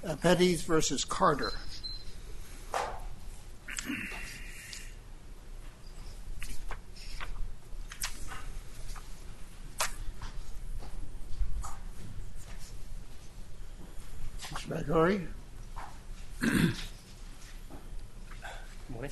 Pettis versus Carter. Mr. Bagheri. Good morning.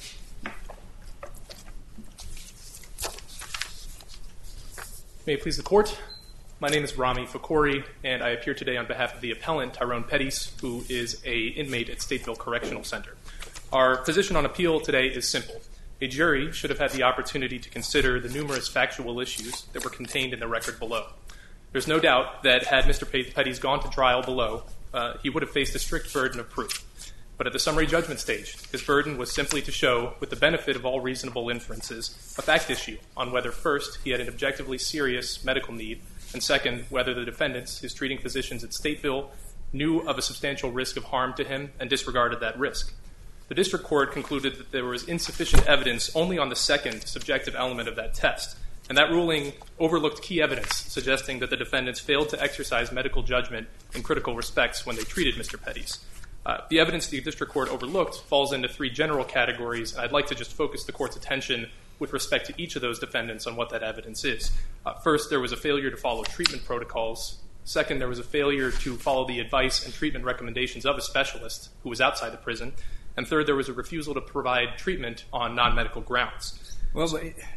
May it please the court. My name is Rami Fakhoury, and I appear today on behalf of the appellant, Tyrone Pettis, who is an inmate at Stateville Correctional Center. Our position on appeal today is simple. A jury should have had the opportunity to consider the numerous factual issues that were contained in the record below. There's no doubt that had Mr. Pettis gone to trial below, he would have faced a strict burden of proof. But at the summary judgment stage, his burden was simply to show, with the benefit of all reasonable inferences, a fact issue on whether, first, he had an objectively serious medical need, and second, whether the defendants, his treating physicians at Stateville, knew of a substantial risk of harm to him and disregarded that risk. The district court concluded that there was insufficient evidence only on the second subjective element of that test, and that ruling overlooked key evidence suggesting that the defendants failed to exercise medical judgment in critical respects when they treated Mr. Pettis. The evidence the district court overlooked falls into three general categories, and I'd like to just focus the court's attention with respect to each of those defendants on what that evidence is. First, there was a failure to follow treatment protocols. Second, there was a failure to follow the advice and treatment recommendations of a specialist who was outside the prison. And third, there was a refusal to provide treatment on non-medical grounds. Well,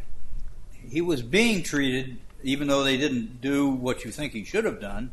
he was being treated, even though they didn't do what you think he should have done.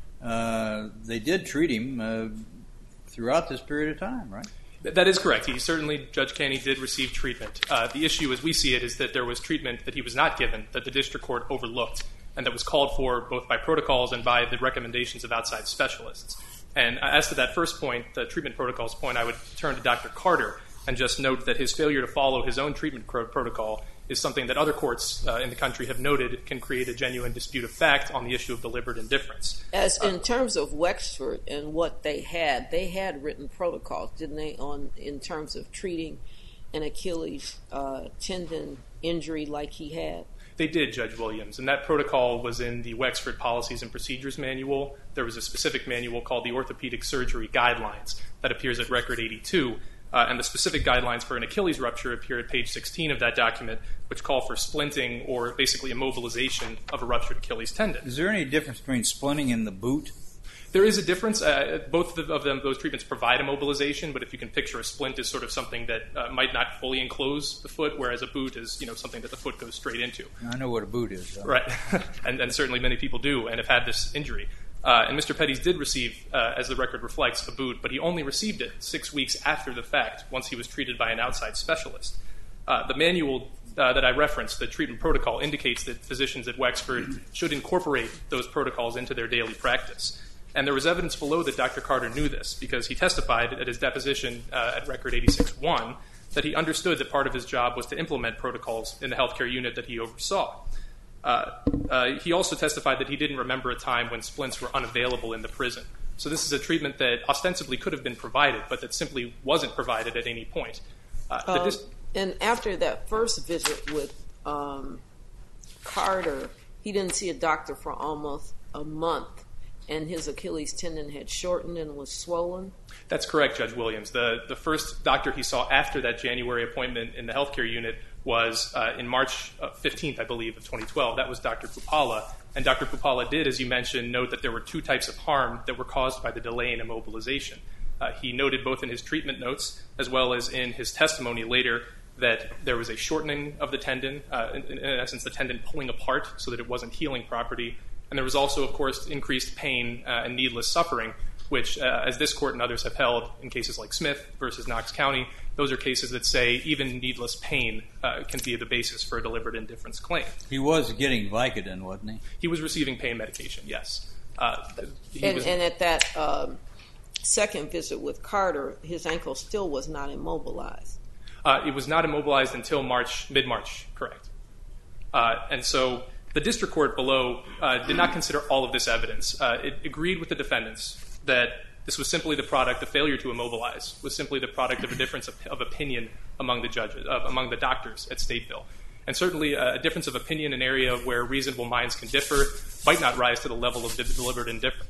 They did treat him throughout this period of time, right? That is correct. Judge Caney did receive treatment. The issue, as we see it, is that there was treatment that he was not given, that the district court overlooked, and that was called for both by protocols and by the recommendations of outside specialists. And as to that first point, the treatment protocols point, I would turn to Dr. Carter and just note that his failure to follow his own treatment protocol is something that other courts in the country have noted can create a genuine dispute of fact on the issue of deliberate indifference. As in terms of Wexford and what they had written protocols, didn't they, in terms of treating an Achilles tendon injury like he had? They did, Judge Williams, and that protocol was in the Wexford Policies and Procedures Manual. There was a specific manual called the Orthopedic Surgery Guidelines that appears at Record 82, and the specific guidelines for an Achilles rupture appear at page 16 of that document, which call for splinting or basically immobilization of a ruptured Achilles tendon. Is there any difference between splinting and the boot? There is a difference. Both of them, those treatments provide immobilization, but if you can picture a splint as sort of something that might not fully enclose the foot, whereas a boot is something that the foot goes straight into. I know what a boot is. Though. Right, and certainly many people do and have had this injury. And Mr. Pettis did receive, as the record reflects, a boot, but he only received it 6 weeks after the fact, once he was treated by an outside specialist. The manual that I referenced, the treatment protocol, indicates that physicians at Wexford should incorporate those protocols into their daily practice. And there was evidence below that Dr. Carter knew this, because he testified at his deposition at Record 86-1 that he understood that part of his job was to implement protocols in the healthcare unit that he oversaw. He also testified that he didn't remember a time when splints were unavailable in the prison. So this is a treatment that ostensibly could have been provided, but that simply wasn't provided at any point. And after that first visit with Carter, he didn't see a doctor for almost a month, and his Achilles tendon had shortened and was swollen? That's correct, Judge Williams. The first doctor he saw after that January appointment in the healthcare unit was in March 15th, I believe, of 2012. That was Dr. Pupala. And Dr. Pupala did, as you mentioned, note that there were two types of harm that were caused by the delay in immobilization. He noted both in his treatment notes as well as in his testimony later that there was a shortening of the tendon, in essence the tendon pulling apart so that it wasn't healing properly. And there was also, of course, increased pain and needless suffering, which, as this court and others have held in cases like Smith versus Knox County, those are cases that say even needless pain can be the basis for a deliberate indifference claim. He was getting Vicodin, wasn't he? He was receiving pain medication, yes. And at that second visit with Carter, his ankle still was not immobilized. It was not immobilized until mid-March, correct. And so the district court below did not consider all of this evidence. It agreed with the defendants that this was simply the product, the failure to immobilize was simply the product of a difference of opinion among the judges, among the doctors at Stateville. And certainly a difference of opinion, an area where reasonable minds can differ, might not rise to the level of deliberate indifference.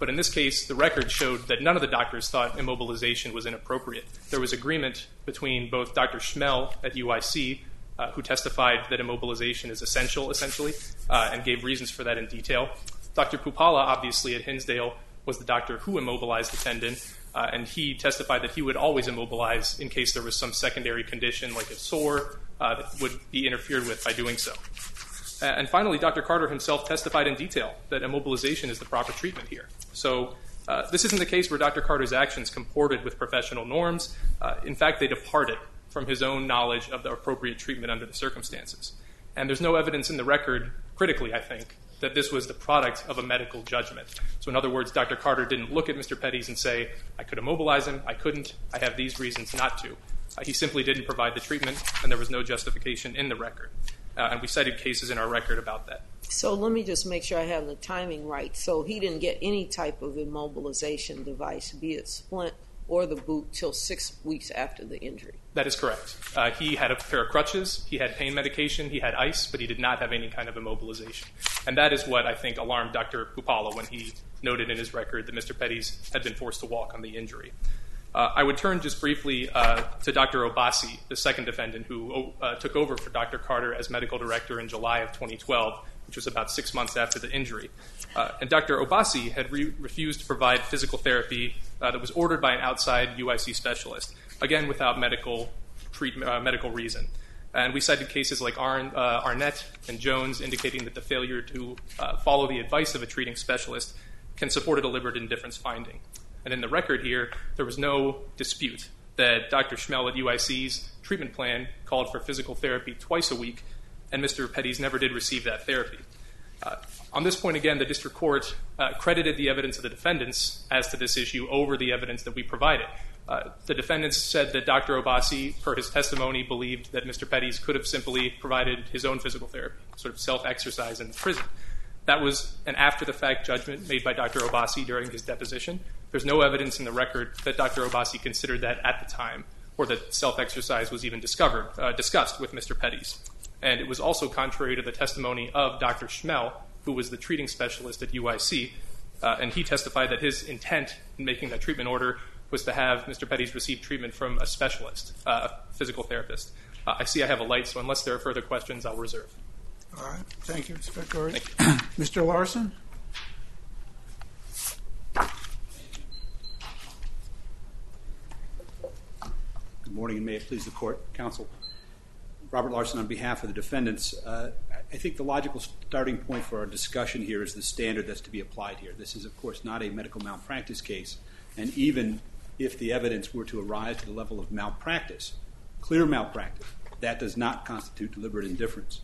But in this case, the record showed that none of the doctors thought immobilization was inappropriate. There was agreement between both Dr. Schmel at UIC, who testified that immobilization is essential, essentially, and gave reasons for that in detail. Dr. Pupala, obviously, at Hinsdale, was the doctor who immobilized the tendon, and he testified that he would always immobilize in case there was some secondary condition, like a sore, that would be interfered with by doing so. And finally, Dr. Carter himself testified in detail that immobilization is the proper treatment here. So this isn't the case where Dr. Carter's actions comported with professional norms. In fact, they departed from his own knowledge of the appropriate treatment under the circumstances. And there's no evidence in the record, critically, I think, that this was the product of a medical judgment. So in other words, Dr. Carter didn't look at Mr. Petty's and say, I could immobilize him, I couldn't, I have these reasons not to. He simply didn't provide the treatment, and there was no justification in the record. And we cited cases in our record about that. So let me just make sure I have the timing right. So he didn't get any type of immobilization device, be it splint or the boot, till 6 weeks after the injury. That is correct. He had a pair of crutches, he had pain medication, he had ice, but he did not have any kind of immobilization. And that is what I think alarmed Dr. Pupala when he noted in his record that Mr. Petty's had been forced to walk on the injury. I would turn just briefly to Dr. Obasi, the second defendant who took over for Dr. Carter as medical director in July of 2012, which was about 6 months after the injury. And Dr. Obasi had refused to provide physical therapy that was ordered by an outside UIC specialist, again without medical reason. And we cited cases like Arnett and Jones indicating that the failure to follow the advice of a treating specialist can support a deliberate indifference finding. And in the record here, there was no dispute that Dr. Schmel at UIC's treatment plan called for physical therapy twice a week, and Mr. Petty's never did receive that therapy. On this point, again, the district court credited the evidence of the defendants as to this issue over the evidence that we provided. The defendants said that Dr. Obasi, per his testimony, believed that Mr. Petty's could have simply provided his own physical therapy, sort of self-exercise in the prison. That was an after-the-fact judgment made by Dr. Obasi during his deposition. There's no evidence in the record that Dr. Obasi considered that at the time, or that self-exercise was even discussed with Mr. Petty's. And it was also contrary to the testimony of Dr. Schmel, who was the treating specialist at UIC, and he testified that his intent in making that treatment order was to have Mr. Petty's receive treatment from a specialist, a physical therapist. I see I have a light, so unless there are further questions, I'll reserve. All right. Thank you, Mr. Pecori. Thank you. Mr. Larson? Good morning, and may it please the court, counsel. Robert Larson on behalf of the defendants. I think the logical starting point for our discussion here is the standard that's to be applied here. This is, of course, not a medical malpractice case, and even if the evidence were to arise to the level of malpractice, clear malpractice, that does not constitute deliberate indifference.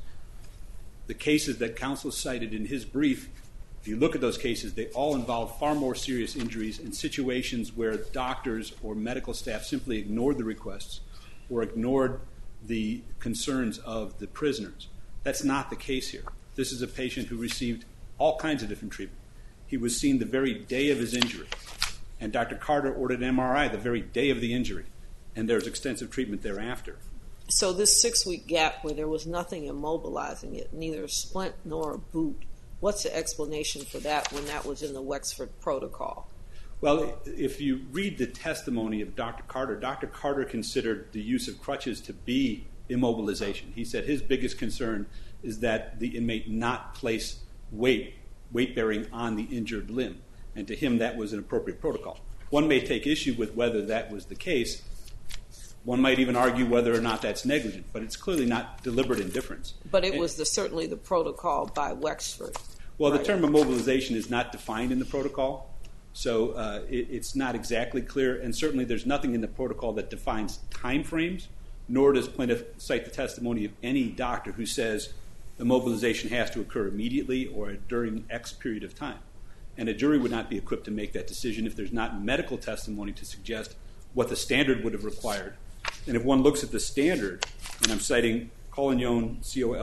The cases that counsel cited in his brief, if you look at those cases, they all involve far more serious injuries in situations where doctors or medical staff simply ignored the requests or ignored the concerns of the prisoners. That's not the case here. This is a patient who received all kinds of different treatment. He was seen the very day of his injury, and Dr. Carter ordered an MRI the very day of the injury, and there's extensive treatment thereafter. So this 6-week gap where there was nothing immobilizing it, neither a splint nor a boot, what's the explanation for that when that was in the Wexford protocol? Well, if you read the testimony of Dr. Carter considered the use of crutches to be immobilization. He said his biggest concern is that the inmate not place weight-bearing on the injured limb, and to him that was an appropriate protocol. One may take issue with whether that was the case. One might even argue whether or not that's negligent, but it's clearly not deliberate indifference. But it was certainly the protocol by Wexford. Well, right? The term immobilization is not defined in the protocol, so it's not exactly clear, and certainly there's nothing in the protocol that defines time frames, nor does plaintiff cite the testimony of any doctor who says immobilization has to occur immediately or during X period of time. And a jury would not be equipped to make that decision if there's not medical testimony to suggest what the standard would have required. And if one looks at the standard, and I'm citing Collignon,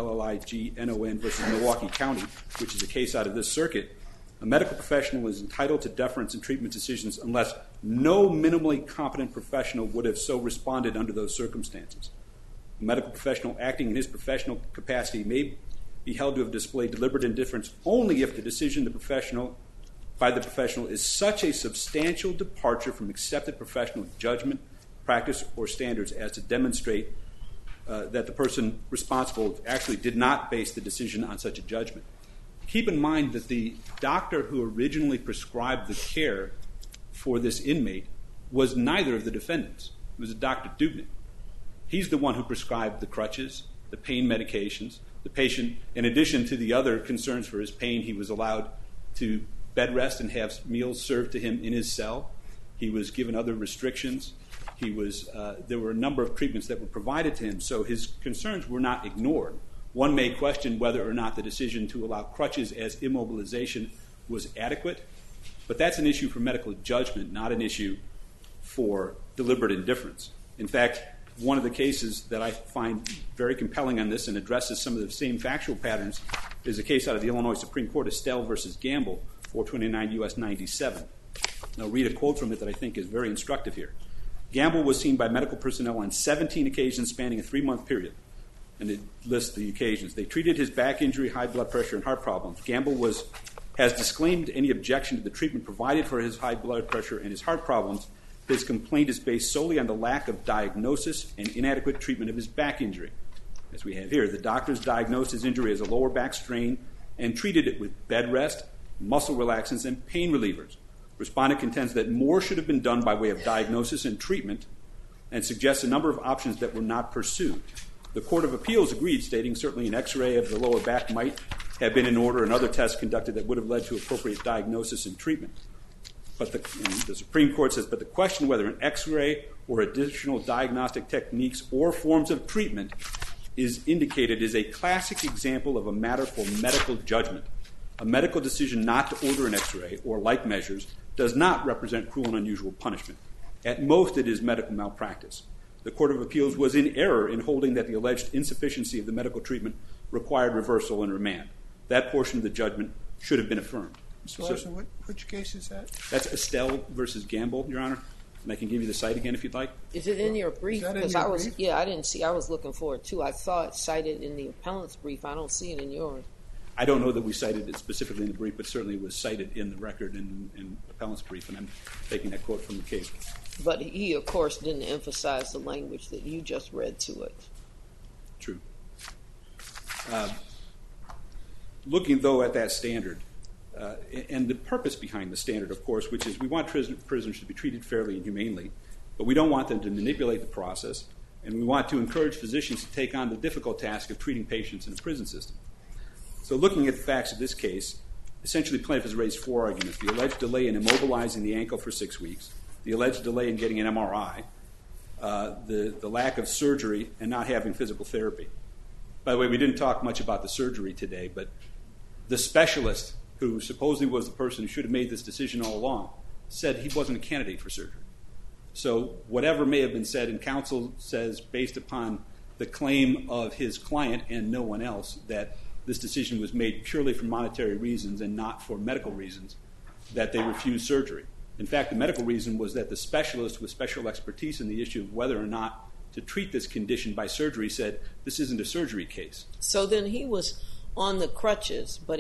Collignon versus Milwaukee County, which is a case out of this circuit, a medical professional is entitled to deference in treatment decisions unless no minimally competent professional would have so responded under those circumstances. A medical professional acting in his professional capacity may be held to have displayed deliberate indifference only if the decision the professional by the professional is such a substantial departure from accepted professional judgment, practice, or standards as to demonstrate that the person responsible actually did not base the decision on such a judgment. Keep in mind that the doctor who originally prescribed the care for this inmate was neither of the defendants. It was Dr. Dubnik. He's the one who prescribed the crutches, the pain medications. The patient, in addition to the other concerns for his pain, he was allowed to bed rest and have meals served to him in his cell. He was given other restrictions. There were a number of treatments that were provided to him, so his concerns were not ignored. One may question whether or not the decision to allow crutches as immobilization was adequate, but that's an issue for medical judgment, not an issue for deliberate indifference. In fact, one of the cases that I find very compelling on this and addresses some of the same factual patterns is a case out of the Illinois Supreme Court, Estelle versus Gamble, 429 U.S. 97. I'll read a quote from it that I think is very instructive here. Gamble was seen by medical personnel on 17 occasions spanning a 3-month period. And it lists the occasions. They treated his back injury, high blood pressure, and heart problems. Gamble has disclaimed any objection to the treatment provided for his high blood pressure and his heart problems. His complaint is based solely on the lack of diagnosis and inadequate treatment of his back injury. As we have here, the doctors diagnosed his injury as a lower back strain and treated it with bed rest, muscle relaxants, and pain relievers. Respondent contends that more should have been done by way of diagnosis and treatment and suggests a number of options that were not pursued. The Court of Appeals agreed, stating certainly an X-ray of the lower back might have been in order and other tests conducted that would have led to appropriate diagnosis and treatment. But the Supreme Court says, but the question whether an X-ray or additional diagnostic techniques or forms of treatment is indicated is a classic example of a matter for medical judgment. A medical decision not to order an X-ray or like measures does not represent cruel and unusual punishment. At most, it is medical malpractice. The Court of Appeals was in error in holding that the alleged insufficiency of the medical treatment required reversal and remand. That portion of the judgment should have been affirmed. Mr. Larson, which case is that? That's Estelle versus Gamble, Your Honor. And I can give you the site again if you'd like. Is it in your brief? Is that in your brief? Yeah, I didn't see. I was looking for it too. I saw it cited in the appellant's brief. I don't see it in yours. I don't know that we cited it specifically in the brief, but certainly it was cited in the record in the appellant's brief, and I'm taking that quote from the case. But he, of course, didn't emphasize the language that you just read to it. True. Looking, though, at that standard, and the purpose behind the standard, of course, which is we want prisoners to be treated fairly and humanely, but we don't want them to manipulate the process, and we want to encourage physicians to take on the difficult task of treating patients in a prison system. So looking at the facts of this case, essentially plaintiff has raised 4 arguments. The alleged delay in immobilizing the ankle for 6 weeks, the alleged delay in getting an MRI, the lack of surgery, and not having physical therapy. By the way, we didn't talk much about the surgery today, but the specialist who supposedly was the person who should have made this decision all along said he wasn't a candidate for surgery. So whatever may have been said, and counsel says based upon the claim of his client and no one else that this decision was made purely for monetary reasons and not for medical reasons, that they refused surgery. In fact, the medical reason was that the specialist with special expertise in the issue of whether or not to treat this condition by surgery said this isn't a surgery case. So then he was on the crutches, but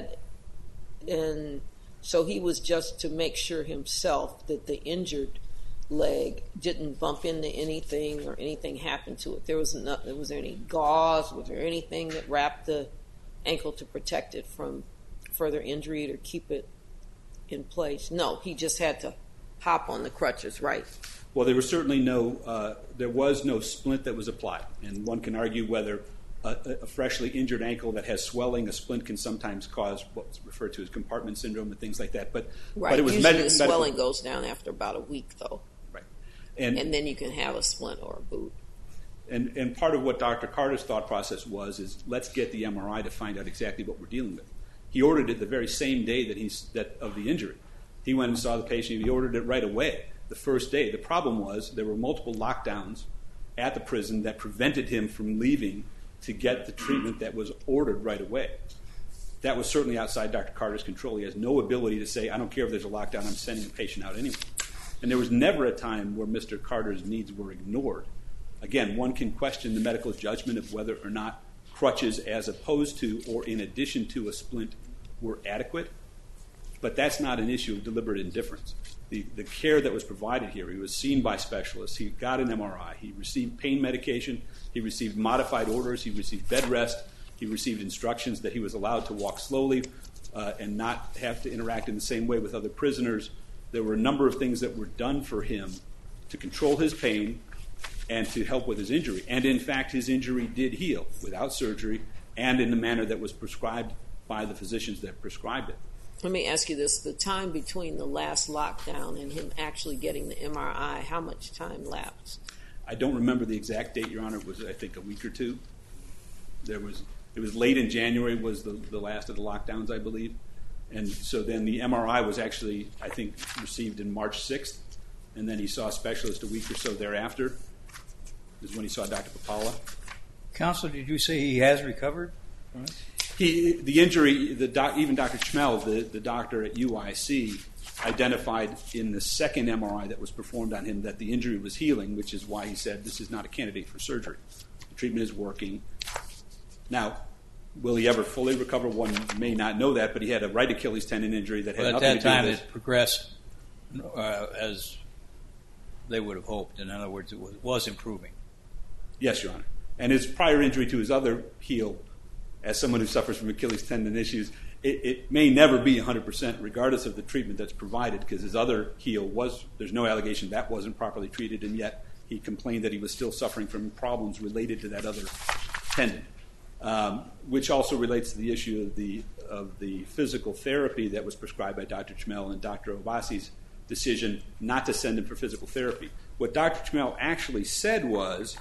so he was just to make sure himself that the injured leg didn't bump into anything or anything happened to it. Was there any gauze? Was there anything that wrapped the ankle to protect it from further injury or keep it in place? No, he just had to hop on the crutches, right? Well, there was certainly there was no splint that was applied, and one can argue whether a freshly injured ankle that has swelling, a splint can sometimes cause what's referred to as compartment syndrome and things like that. But it was usually the swelling goes down after about a week, though. Right, and then you can have a splint or a boot. And part of what Dr. Carter's thought process is let's get the MRI to find out exactly what we're dealing with. He ordered it the very same day that of the injury. He went and saw the patient. He ordered it right away, the first day. The problem was there were multiple lockdowns at the prison that prevented him from leaving to get the treatment that was ordered right away. That was certainly outside Dr. Carter's control. He has no ability to say, I don't care if there's a lockdown, I'm sending the patient out anyway. And there was never a time where Mr. Carter's needs were ignored. Again, one can question the medical judgment of whether or not crutches as opposed to or in addition to a splint were adequate. But that's not an issue of deliberate indifference. The care that was provided here, he was seen by specialists, he got an MRI, he received pain medication, he received modified orders, he received bed rest, he received instructions that he was allowed to walk slowly and not have to interact in the same way with other prisoners. There were a number of things that were done for him to control his pain and to help with his injury. And in fact, his injury did heal without surgery and in the manner that was prescribed by the physicians that prescribed it. Let me ask you this. The time between the last lockdown and him actually getting the MRI, how much time lapsed? I don't remember the exact date, Your Honor. It was, I think, a week or two. It was late in January was the last of the lockdowns, I believe. And so then the MRI was actually, I think, received in March 6th. And then he saw a specialist a week or so thereafter is when he saw Dr. Papala. Counsel, did you say he has recovered? The injury, even Dr. Chmel, the doctor at UIC, identified in the second MRI that was performed on him that the injury was healing, which is why he said this is not a candidate for surgery. The treatment is working. Now, will he ever fully recover? One may not know that, but he had a right Achilles tendon injury that had nothing to do with At that time, this. it progressed as they would have hoped. In other words, it was improving. Yes, Your Honor. And his prior injury to his other heel, as someone who suffers from Achilles tendon issues, it may never be 100% regardless of the treatment that's provided, because his other heel there's no allegation that wasn't properly treated, and yet he complained that he was still suffering from problems related to that other tendon, which also relates to the issue of the physical therapy that was prescribed by Dr. Chmel and Dr. Obasi's decision not to send him for physical therapy. What Dr. Chmel actually said was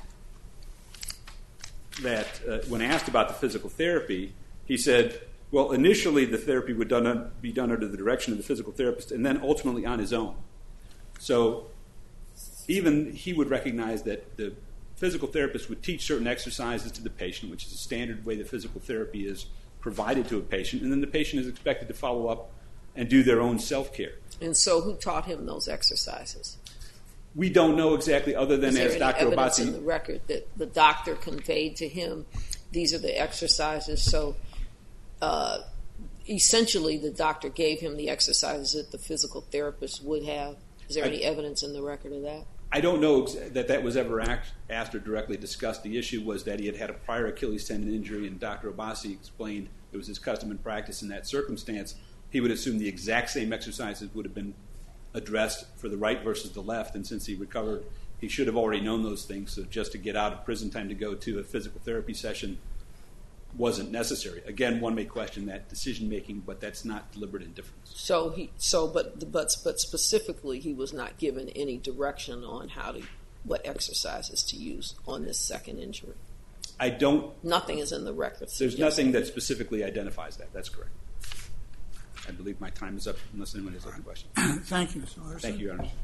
that when asked about the physical therapy, he said, well, initially the therapy would be done under the direction of the physical therapist and then ultimately on his own. So even he would recognize that the physical therapist would teach certain exercises to the patient, which is a standard way that physical therapy is provided to a patient, and then the patient is expected to follow up and do their own self-care. And so who taught him those exercises? We don't know exactly, other than as Dr. evidence Obasi. in the record that the doctor conveyed to him, these are the exercises. So essentially the doctor gave him the exercises that the physical therapist would have. Is there any evidence in the record of that? I don't know that was ever asked or directly discussed. The issue was that he had had a prior Achilles tendon injury, and Dr. Obasi explained it was his custom and practice in that circumstance. He would assume the exact same exercises would have been addressed for the right versus the left, and since he recovered, he should have already known those things, so just to get out of prison time to go to a physical therapy session wasn't necessary. Again, one may question that decision-making, but that's not deliberate indifference. But specifically, he was not given any direction on what exercises to use on this second injury. Nothing is in the record. There's nothing that specifically identifies that. That's correct. I believe my time is up, unless anyone has other questions. Thank you, Mr. Larson. Thank you, Your Honor.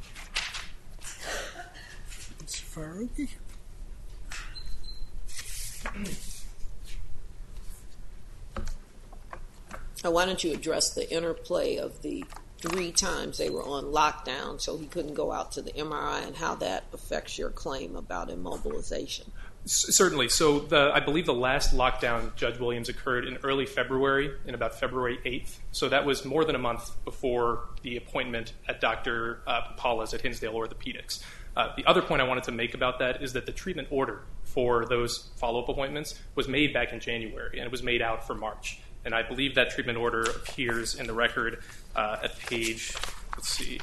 Mr. Faruqi. Why don't you address the interplay of the 3 times they were on lockdown so he couldn't go out to the MRI and how that affects your claim about immobilization? Certainly. So I believe the last lockdown, Judge Williams, occurred in early February, in about February 8th. So that was more than a month before the appointment at Dr. Papala's at Hinsdale Orthopedics. The other point I wanted to make about that is that the treatment order for those follow-up appointments was made back in January, and it was made out for March. And I believe that treatment order appears in the record at page, let's see,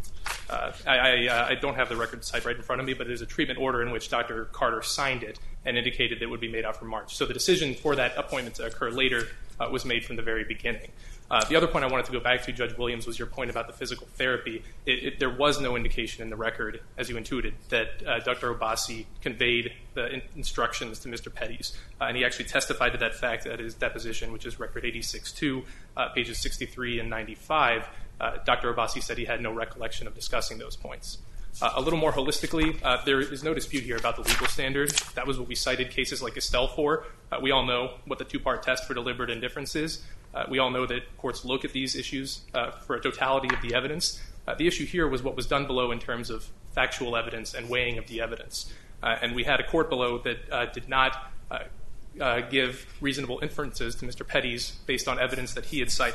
I don't have the record site right in front of me, but there's a treatment order in which Dr. Carter signed it and indicated that it would be made out for March. So the decision for that appointment to occur later was made from the very beginning. The other point I wanted to go back to, Judge Williams, was your point about the physical therapy. There was no indication in the record, as you intuited, that Dr. Obasi conveyed the instructions to Mr. Petty's. And he actually testified to that fact at his deposition, which is record 86-2, pages 63 and 95. Dr. Obasi said he had no recollection of discussing those points. A little more holistically, there is no dispute here about the legal standard. That was what we cited cases like Estelle for. We all know what the 2-part test for deliberate indifference is. We all know that courts look at these issues for a totality of the evidence. The issue here was what was done below in terms of factual evidence and weighing of the evidence. And we had a court below that did not give reasonable inferences to Mr. Petty's based on evidence that he had cited.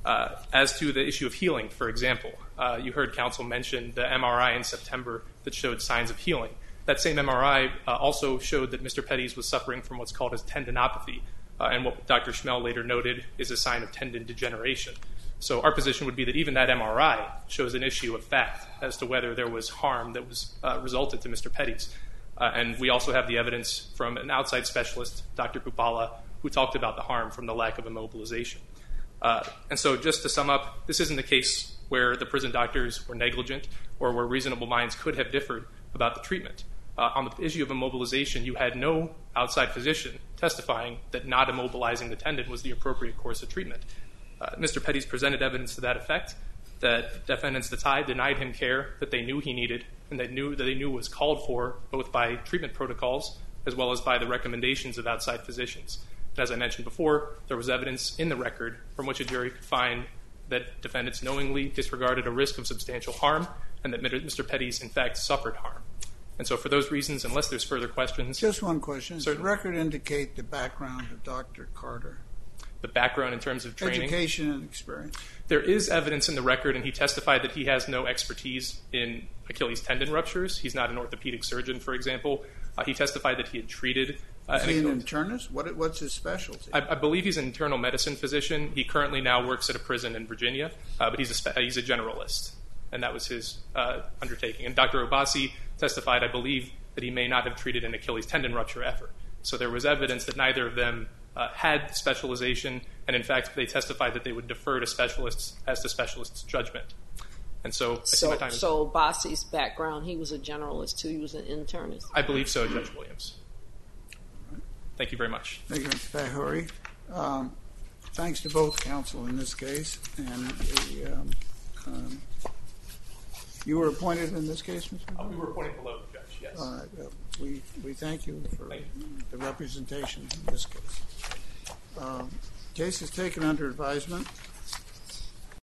As to the issue of healing, for example, you heard counsel mention the MRI in September that showed signs of healing. That same MRI also showed that Mr. Petty's was suffering from what's called as tendinopathy, and what Dr. Schmel later noted is a sign of tendon degeneration. So our position would be that even that MRI shows an issue of fact as to whether there was harm that was resulted to Mr. Petty's. And we also have the evidence from an outside specialist, Dr. Pupala, who talked about the harm from the lack of immobilization. And so just to sum up, this isn't a case where the prison doctors were negligent or where reasonable minds could have differed about the treatment. On the issue of immobilization, you had no outside physician testifying that not immobilizing the tendon was the appropriate course of treatment. Mr. Petty's presented evidence to that effect, that defendants denied him care that they knew he needed and that they knew was called for both by treatment protocols as well as by the recommendations of outside physicians. And as I mentioned before, there was evidence in the record from which a jury could find that defendants knowingly disregarded a risk of substantial harm and that Mr. Petty's, in fact, suffered harm. And so for those reasons, unless there's further questions... Just one question. Does the Certainly. record indicate the background of Dr. Carter? The background in terms of training... Education and experience. There is evidence in the record, and he testified that he has no expertise in Achilles tendon ruptures. He's not an orthopedic surgeon, for example. He testified that he had treated... Is he an internist? What's his specialty? I believe he's an internal medicine physician. He currently now works at a prison in Virginia, but he's a generalist, and that was his undertaking. And Dr. Obasi testified, I believe, that he may not have treated an Achilles tendon rupture ever. So there was evidence that neither of them had specialization, and in fact, they testified that they would defer to specialists as to specialists' judgment. And so I see my time is... So Bossi's background, he was a generalist too. He was an internist. I believe so, Judge Williams. Thank you very much. Thank you, Mr. Bahuri. Thanks to both counsel in this case. And you were appointed in this case, Mr. Bahuri? We were appointed below the judge, yes. All right. We thank you for Thank you. the representation in this case. Case is taken under advisement.